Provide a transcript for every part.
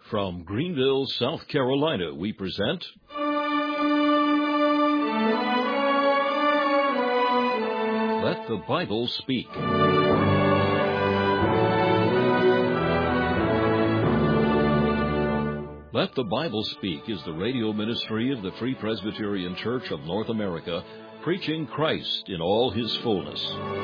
From Greenville, South Carolina, we present Let the Bible Speak. Let the Bible Speak is the radio ministry of the Free Presbyterian Church of North America, preaching Christ in all His fullness.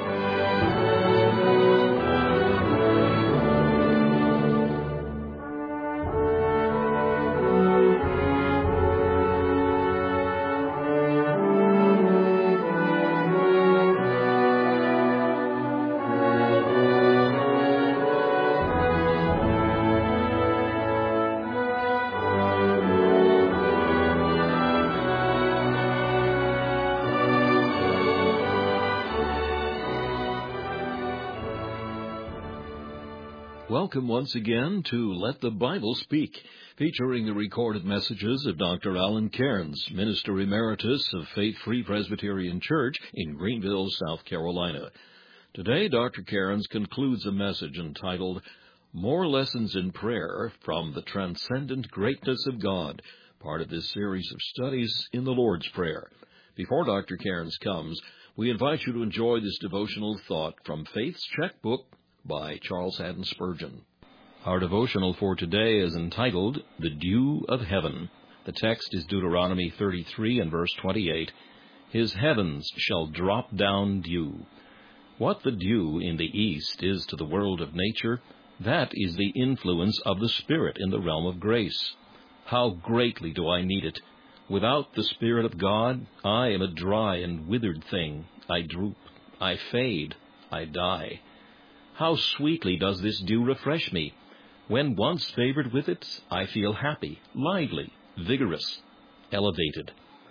Welcome once again to Let the Bible Speak, featuring the recorded messages of Dr. Alan Cairns, Minister Emeritus of Faith Free Presbyterian Church in Greenville, South Carolina. Today, Dr. Cairns concludes a message entitled, More Lessons in Prayer from the Transcendent Greatness of God, part of this series of studies in the Lord's Prayer. Before Dr. Cairns comes, we invite you to enjoy this devotional thought from Faith's Checkbook by Charles Haddon Spurgeon. Our devotional for today is entitled, The Dew of Heaven. The text is Deuteronomy 33 and verse 28. His heavens shall drop down dew. What the dew in the east is to the world of nature, that is the influence of the Spirit in the realm of grace. How greatly do I need it! Without the Spirit of God, I am a dry and withered thing. I droop, I fade, I die. How sweetly does this dew refresh me! When once favored with it, I feel happy, lively, vigorous, elevated.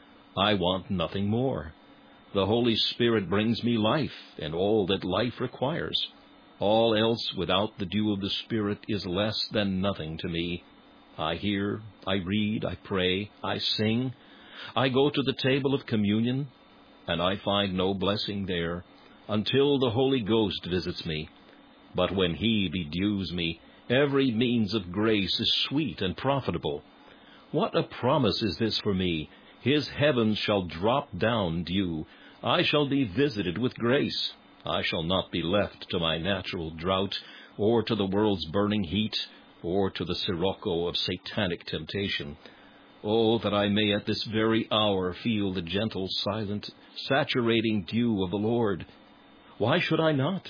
I want nothing more. The Holy Spirit brings me life and all that life requires. All else without the dew of the Spirit is less than nothing to me. I hear, I read, I pray, I sing. I go to the table of communion, and I find no blessing there until the Holy Ghost visits me. But when He bedews me, every means of grace is sweet and profitable. What a promise is this for me! His heavens shall drop down dew. I shall be visited with grace. I shall not be left to my natural drought, or to the world's burning heat, or to the sirocco of satanic temptation. Oh, that I may at this very hour feel the gentle, silent, saturating dew of the Lord. Why should I not?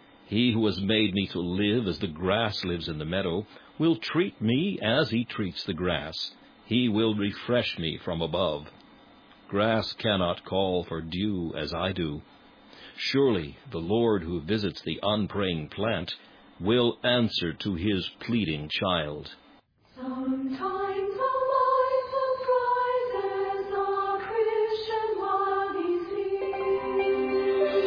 He who has made me to live as the grass lives in the meadow will treat me as He treats the grass. He will refresh me from above. Grass cannot call for dew as I do. Surely the Lord who visits the unpraying plant will answer to His pleading child. Sometimes a life surprises a Christian while he sleeps.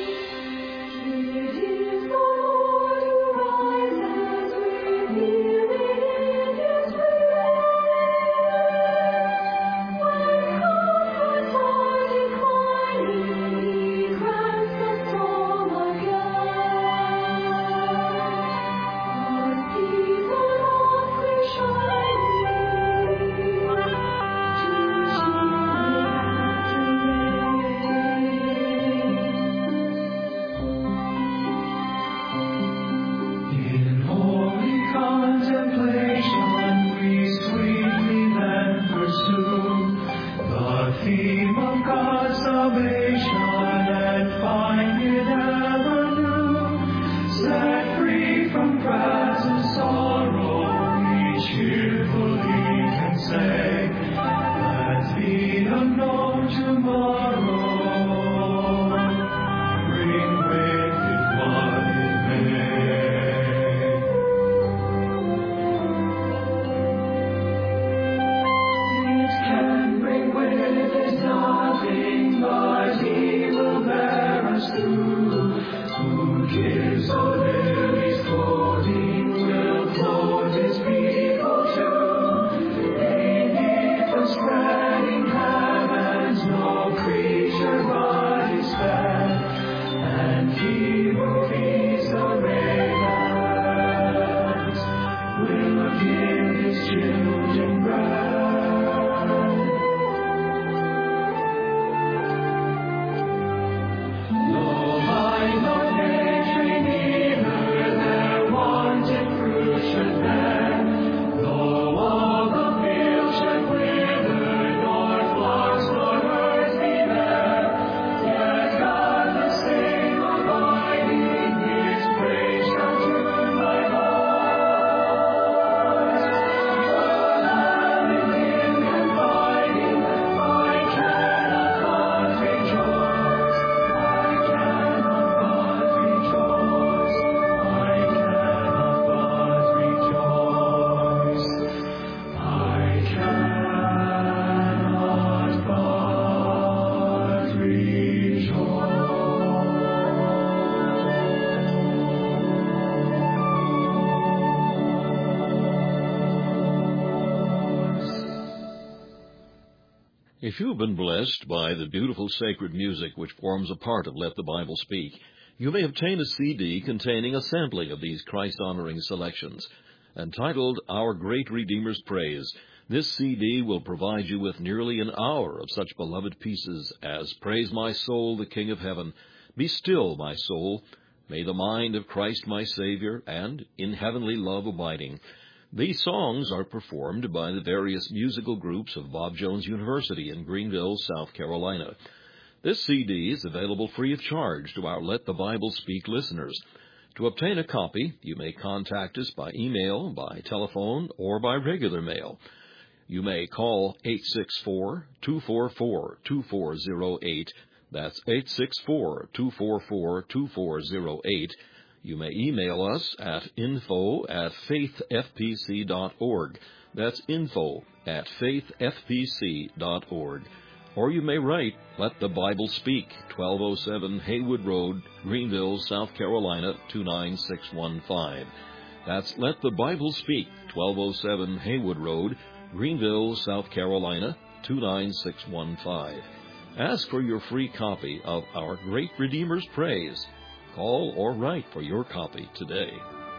It is the Lord who rises, revealing in His grace. When comforts are declining, He grants the psalm again. The season of grace shining If you've been blessed by the beautiful sacred music which forms a part of Let the Bible Speak, you may obtain a CD containing a sampling of these Christ-honoring selections. Entitled Our Great Redeemer's Praise, this CD will provide you with nearly an hour of such beloved pieces as Praise My Soul, the King of Heaven, Be Still, My Soul, May the Mind of Christ My Savior, and In Heavenly Love Abiding. These songs are performed by the various musical groups of Bob Jones University in Greenville, South Carolina. This CD is available free of charge to our Let the Bible Speak listeners. To obtain a copy, you may contact us by email, by telephone, or by regular mail. You may call 864-244-2408. That's 864-244-2408. You may email us at info@faithfpc.org. That's info@faithfpc.org. Or you may write, Let the Bible Speak, 1207 Haywood Road, Greenville, South Carolina, 29615. That's Let the Bible Speak, 1207 Haywood Road, Greenville, South Carolina, 29615. Ask for your free copy of Our Great Redeemer's Praise. Call or write for your copy today.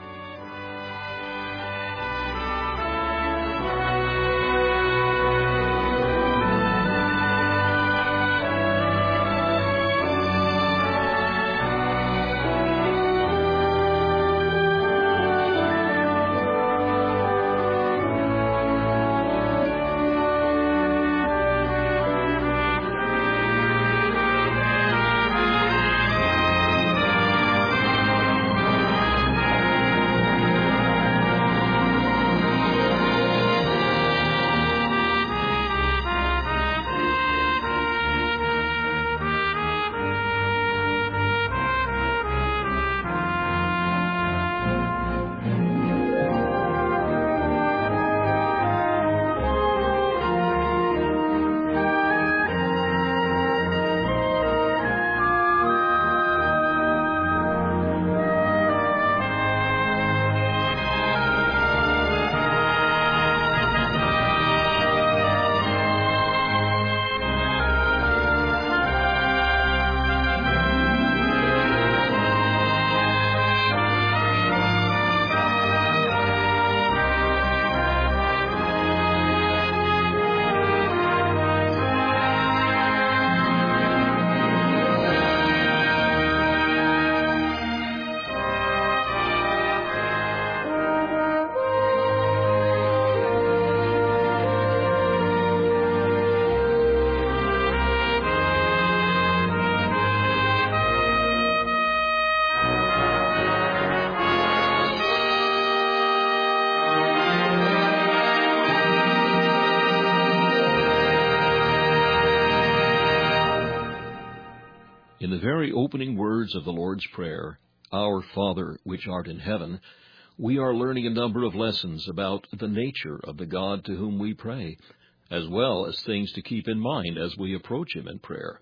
In the very opening words of the Lord's Prayer, Our Father, which art in heaven, we are learning a number of lessons about the nature of the God to whom we pray, as well as things to keep in mind as we approach Him in prayer.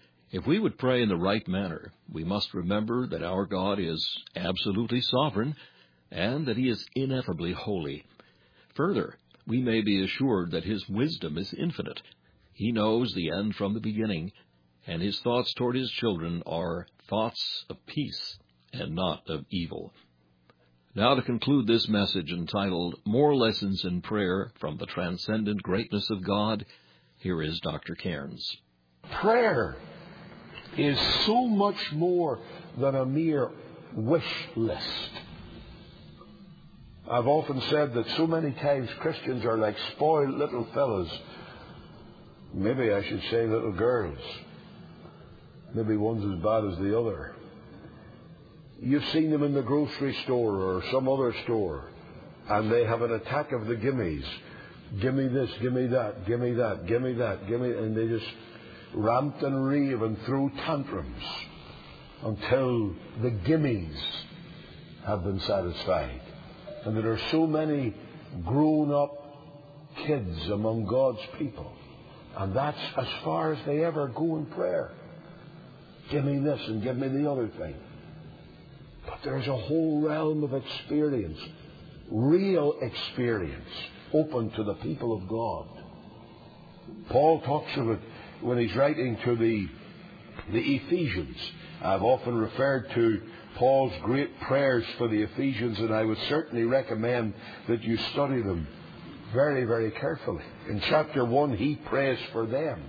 If we would pray in the right manner, we must remember that our God is absolutely sovereign and that He is ineffably holy. Further, we may be assured that His wisdom is infinite. He knows the end from the beginning, and His thoughts toward His children are thoughts of peace and not of evil. Now, to conclude this message entitled More Lessons in Prayer from the Transcendent Greatness of God, here is Dr. Cairns. Prayer is so much more than a mere wish list. I've often said that so many times Christians are like spoiled little fellas. Maybe I should say little girls. Maybe one's as bad as the other. You've seen them in the grocery store or some other store, and they have an attack of the gimmies. Gimme this, gimme that, gimme that, gimme that, gimme, and they just rant and rave and throw tantrums until the gimmies have been satisfied. And there are so many grown-up kids among God's people, and that's as far as they ever go in prayer. Give me this and give me the other thing. But there's a whole realm of experience, real experience, open to the people of God. Paul talks of it when he's writing to the Ephesians. I've often referred to Paul's great prayers for the Ephesians, and I would certainly recommend that you study them very, very carefully. In chapter 1, he prays for them.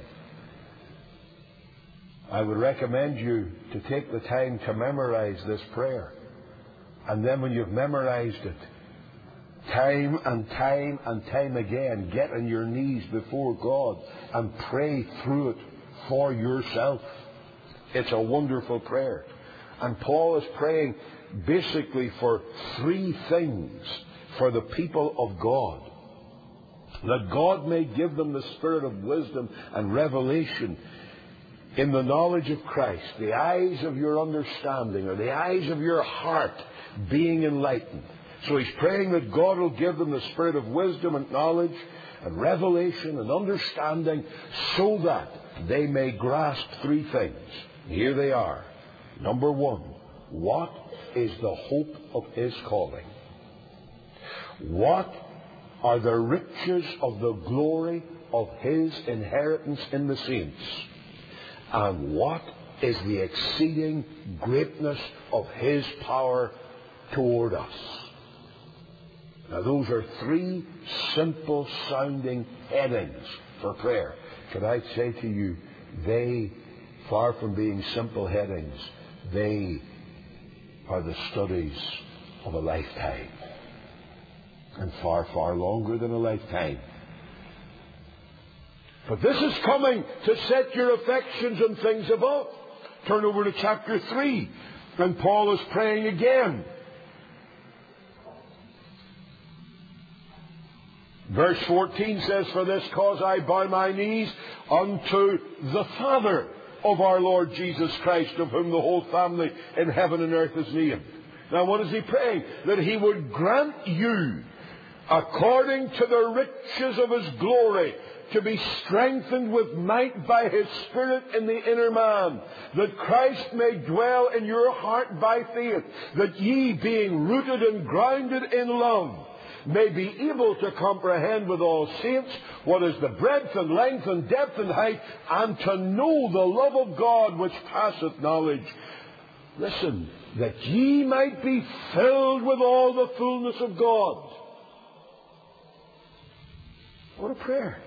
I would recommend you to take the time to memorize this prayer. And then when you've memorized it, time and time and time again, get on your knees before God and pray through it for yourself. It's a wonderful prayer. And Paul is praying basically for three things for the people of God. That God may give them the spirit of wisdom and revelation in the knowledge of Christ, the eyes of your understanding, or the eyes of your heart being enlightened. So he's praying that God will give them the spirit of wisdom and knowledge and revelation and understanding so that they may grasp three things. Here they are. Number one, what is the hope of his calling? What are the riches of the glory of his inheritance in the saints? And what is the exceeding greatness of his power toward us? Now, those are three simple sounding headings for prayer. Could I say to you, they, far from being simple headings, they are the studies of a lifetime. And far, far longer than a lifetime. But this is coming to set your affections on things above. Turn over to chapter 3, and Paul is praying again. Verse 14 says, "For this cause I bow my knees unto the Father of our Lord Jesus Christ, of whom the whole family in heaven and earth is named." Now what is he praying? That he would grant you, according to the riches of his glory, to be strengthened with might by his Spirit in the inner man, that Christ may dwell in your heart by faith, that ye, being rooted and grounded in love, may be able to comprehend with all saints what is the breadth and length and depth and height, and to know the love of God which passeth knowledge. Listen, that ye might be filled with all the fullness of God. What a prayer.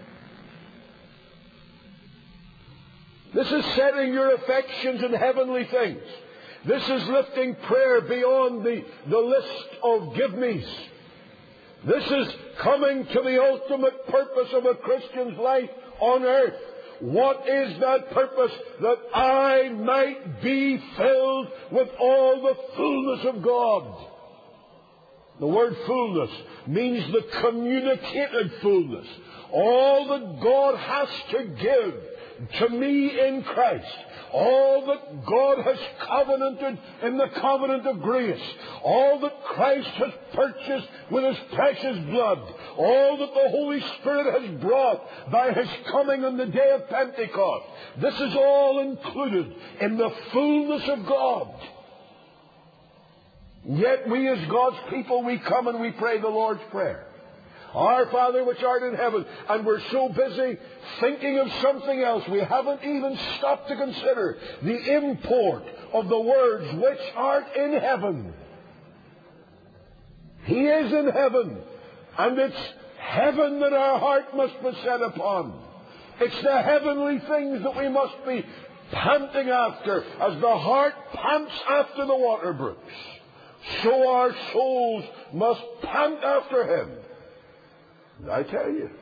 This is setting your affections in heavenly things. This is lifting prayer beyond the list of give-me's. This is coming to the ultimate purpose of a Christian's life on earth. What is that purpose? That I might be filled with all the fullness of God. The word fullness means the communicated fullness. All that God has to give to me in Christ. All that God has covenanted in the covenant of grace. All that Christ has purchased with his precious blood. All that the Holy Spirit has brought by his coming on the day of Pentecost. This is all included in the fullness of God. Yet we as God's people, we come and we pray the Lord's Prayer. Our Father which art in heaven. And we're so busy thinking of something else, we haven't even stopped to consider the import of the words which art in heaven. He is in heaven. And it's heaven that our heart must be set upon. It's the heavenly things that we must be panting after, as the heart pants after the water brooks. So our souls must pant after him. And I tell you,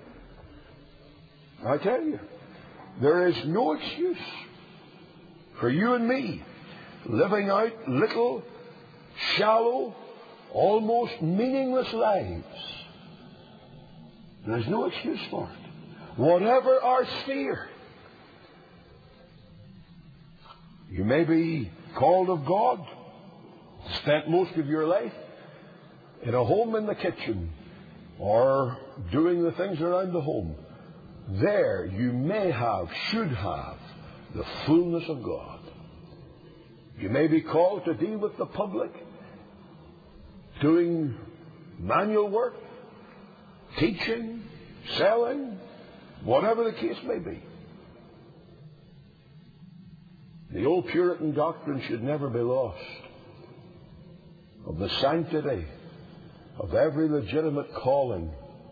there is no excuse for you and me living out little, shallow, almost meaningless lives. There's no excuse for it. Whatever our sphere, you may be called of God, spent most of your life in a home in the kitchen, or doing the things around the home. There you may have, should have, the fullness of God. You may be called to deal with the public, doing manual work, teaching, selling, whatever the case may be. The old Puritan doctrine should never be lost of the sanctity of every legitimate calling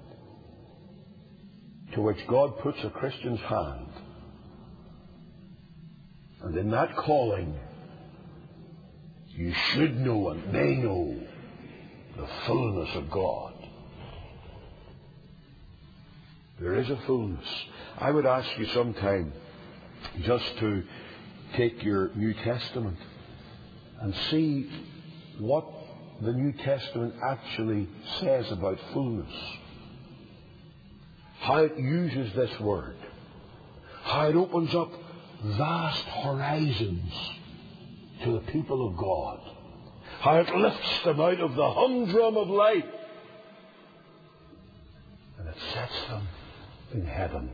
to which God puts a Christian's hand. And in that calling, you should know and may know the fullness of God. There is a fullness. I would ask you sometime just to take your New Testament and see what the New Testament actually says about fullness. How it uses this word. How it opens up vast horizons to the people of God. How it lifts them out of the humdrum of life and it sets them in heaven.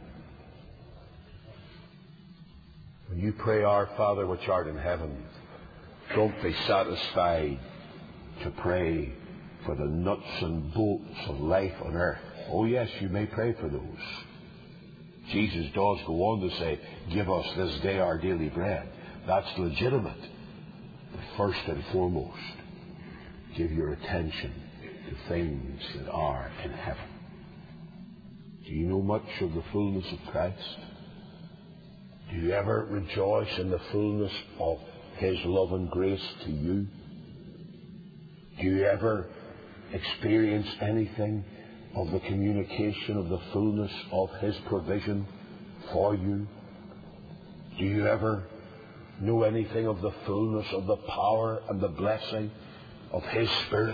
When you pray, Our Father which art in heaven, don't be satisfied to pray for the nuts and bolts of life on earth. Oh yes, you may pray for those. Jesus does go on to say, give us this day our daily bread. That's legitimate. But first and foremost, give your attention to things that are in heaven. Do you know much of the fullness of Christ? Do you ever rejoice in the fullness of His love and grace to you? Do you ever experience anything of the communication of the fullness of His provision for you? Do you ever know anything of the fullness of the power and the blessing of His Spirit?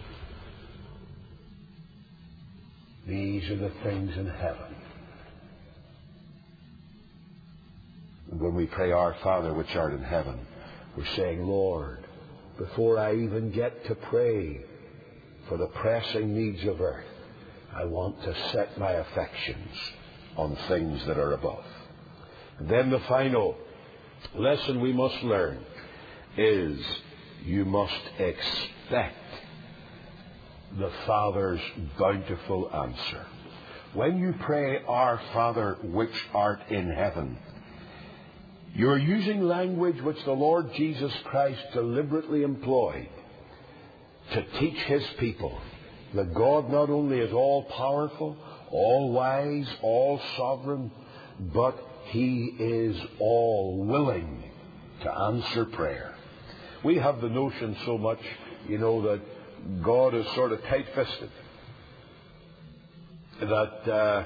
These are the things in heaven. And when we pray, Our Father which art in heaven, we're saying, Lord, before I even get to pray for the pressing needs of earth, I want to set my affections on things that are above. And then the final lesson we must learn is you must expect the Father's bountiful answer. When you pray, Our Father which art in heaven, you're using language which the Lord Jesus Christ deliberately employed to teach His people that God not only is all-powerful, all-wise, all-sovereign, but He is all-willing to answer prayer. We have the notion so much, that God is sort of tight-fisted. That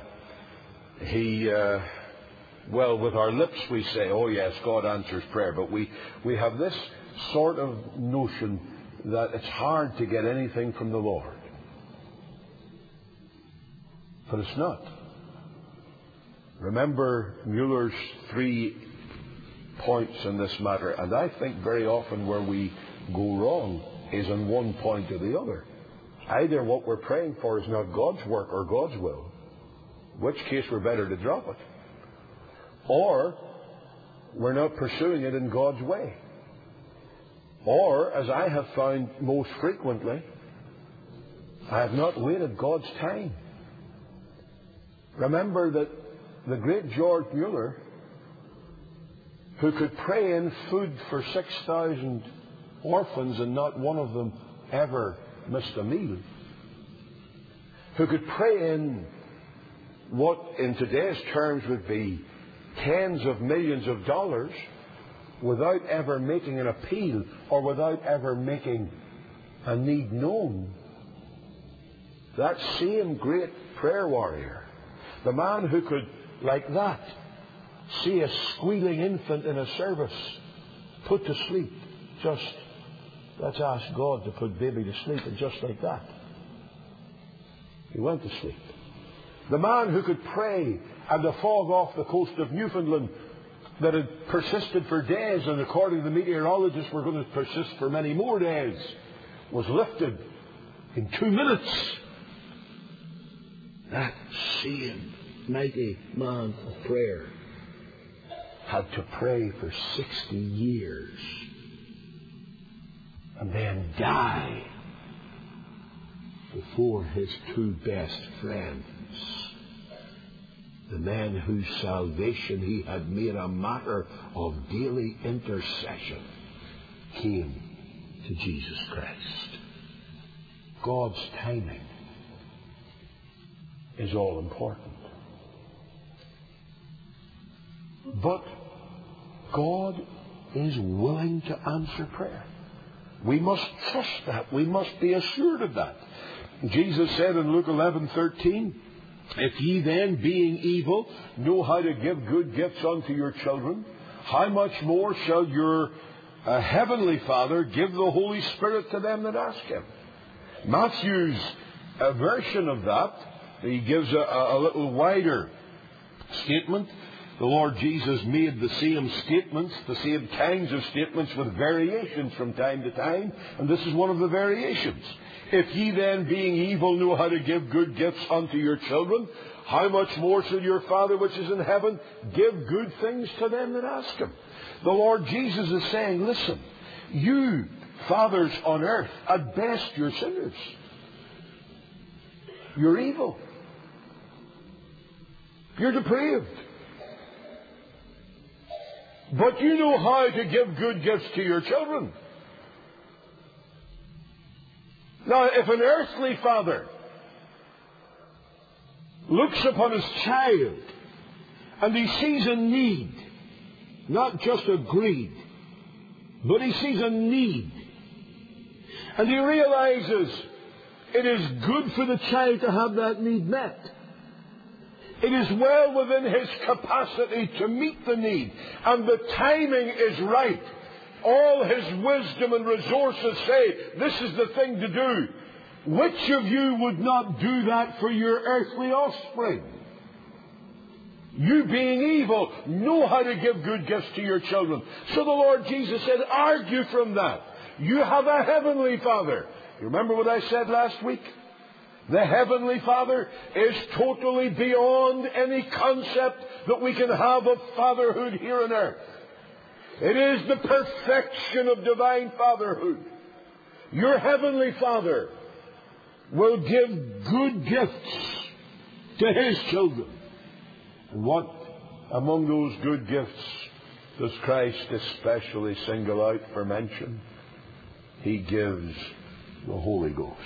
with our lips we say, oh yes, God answers prayer, but we have this sort of notion that it's hard to get anything from the Lord. But it's not. Remember Mueller's 3 points in this matter, and I think very often where we go wrong is on one point or the other. Either what we're praying for is not God's work or God's will, in which case we're better to drop it, or we're not pursuing it in God's way. Or, as I have found most frequently, I have not waited God's time. Remember that the great George Mueller, who could pray in food for 6,000 orphans and not one of them ever missed a meal, who could pray in what in today's terms would be tens of millions of dollars without ever making an appeal or without ever making a need known. That same great prayer warrior, the man who could, like that, see a squealing infant in a service put to sleep, just, let's ask God to put baby to sleep, and just like that, he went to sleep. The man who could pray and the fog off the coast of Newfoundland that had persisted for days, and according to the meteorologists were going to persist for many more days, was lifted in 2 minutes. That same mighty man of prayer had to pray for 60 years and then die before his 2 best friends the men whose salvation he had made a matter of daily intercession, came to Jesus Christ. God's timing is all important. But God is willing to answer prayer. We must trust that. We must be assured of that. Jesus said in Luke 11:13, "If ye then, being evil, know how to give good gifts unto your children, how much more shall your heavenly Father give the Holy Spirit to them that ask him?" Matthew's version of that, he gives a little wider statement. The Lord Jesus made the same statements, the same kinds of statements with variations from time to time, and this is one of the variations. "If ye then, being evil, know how to give good gifts unto your children, how much more shall your Father which is in heaven give good things to them that ask him?" The Lord Jesus is saying, listen, you fathers on earth, at best you're sinners. You're evil. You're depraved. But you know how to give good gifts to your children. Now, if an earthly father looks upon his child and he sees a need, not just a greed, but he sees a need, and he realizes it is good for the child to have that need met. It is well within his capacity to meet the need, and the timing is right. All his wisdom and resources say, this is the thing to do. Which of you would not do that for your earthly offspring? You being evil, know how to give good gifts to your children. So the Lord Jesus said, argue from that. You have a heavenly Father. You remember what I said last week? The heavenly Father is totally beyond any concept that we can have of fatherhood here on earth. It is the perfection of divine fatherhood. Your heavenly Father will give good gifts to his children. And what among those good gifts does Christ especially single out for mention? He gives the Holy Ghost.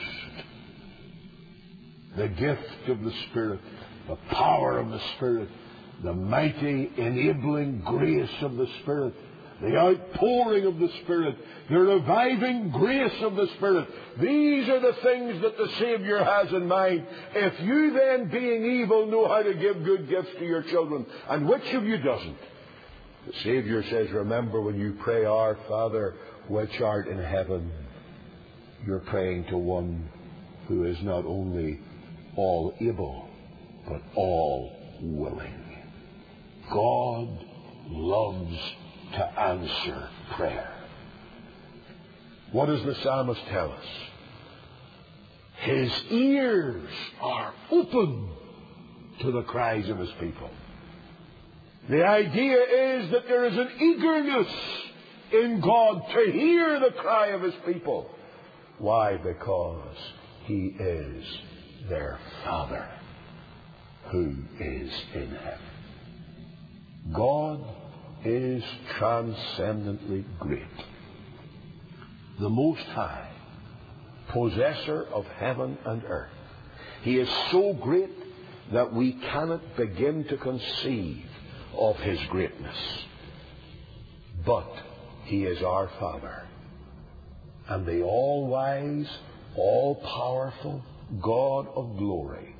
The gift of the Spirit, the power of the Spirit, the mighty enabling grace of the Spirit, the outpouring of the Spirit, the reviving grace of the Spirit. These are the things that the Savior has in mind. If you then, being evil, know how to give good gifts to your children, and which of you doesn't? The Savior says, remember when you pray, Our Father which art in heaven, you're praying to one who is not only all able, but all willing. God loves to answer prayer. What does the psalmist tell us? His ears are open to the cries of his people. The idea is that there is an eagerness in God to hear the cry of his people. Why? Because he is their Father who is in heaven. God is transcendently great. The Most High, possessor of heaven and earth. He is so great that we cannot begin to conceive of his greatness. But he is our Father. And the all-wise, all-powerful God of glory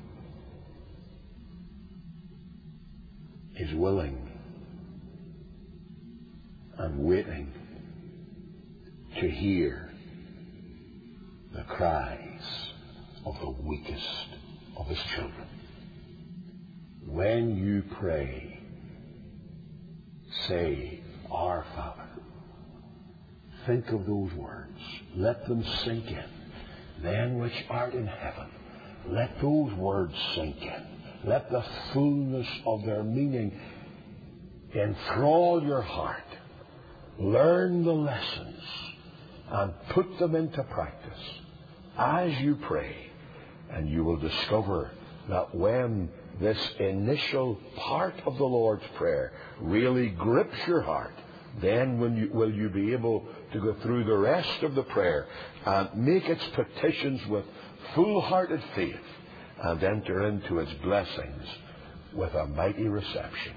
is willing and waiting to hear the cries of the weakest of his children. When you pray, say, Our Father. Think of those words. Let them sink in. Then which art in heaven. Let those words sink in. Let the fullness of their meaning enthrall your heart. Learn the lessons and put them into practice as you pray, and you will discover that when this initial part of the Lord's Prayer really grips your heart, then will you be able to go through the rest of the prayer and make its petitions with full-hearted faith and enter into its blessings with a mighty reception.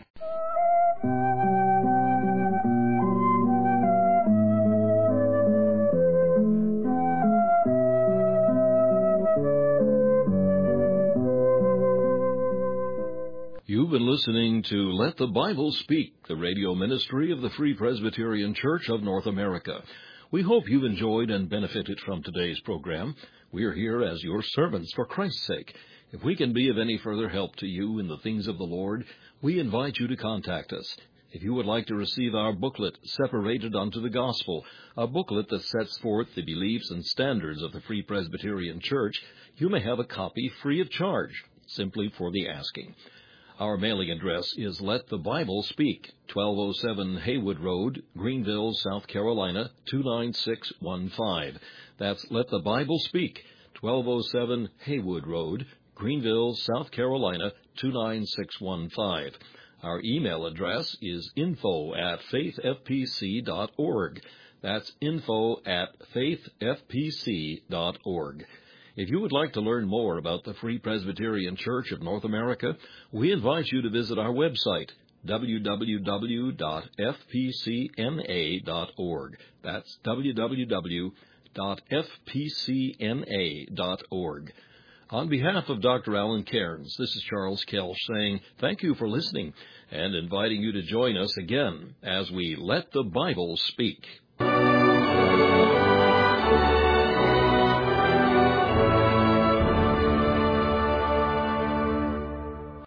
You've been listening to Let the Bible Speak, the radio ministry of the Free Presbyterian Church of North America. We hope you've enjoyed and benefited from today's program. We are here as your servants for Christ's sake. If we can be of any further help to you in the things of the Lord, we invite you to contact us. If you would like to receive our booklet, Separated unto the Gospel, a booklet that sets forth the beliefs and standards of the Free Presbyterian Church, you may have a copy free of charge, simply for the asking. Our mailing address is Let the Bible Speak, 1207 Haywood Road, Greenville, South Carolina, 29615. That's Let the Bible Speak, 1207 Haywood Road, Greenville, South Carolina, 29615. Our email address is info@faithfpc.org. That's info@faithfpc.org. If you would like to learn more about the Free Presbyterian Church of North America, we invite you to visit our website, www.fpcna.org. That's www.fpcna.org. On behalf of Dr. Alan Cairns, this is Charles Kelch saying thank you for listening and inviting you to join us again as we Let the Bible Speak.